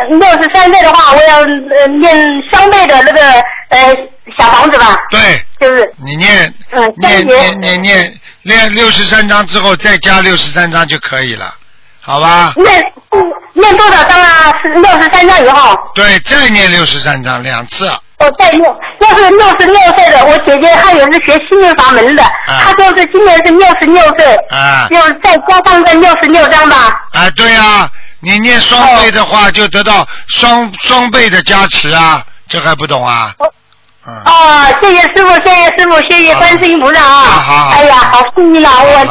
63岁的话，我要念双倍的那个小房子吧？ 对， 就是你念63章之后再加63章就可以了，好吧？ 念多少章啊？63章以后？ 对，再念63章2次。 再念，要是66岁的，我姐姐她也是学心灵法门的，她说是今年是66岁，就再加上这66章吧。 对啊，你念双倍的话，就得到双倍的加持啊，这还不懂啊？ 谢谢师傅，谢谢师傅，谢谢观世音菩萨啊！ 好， 哎呀，好幸运了，我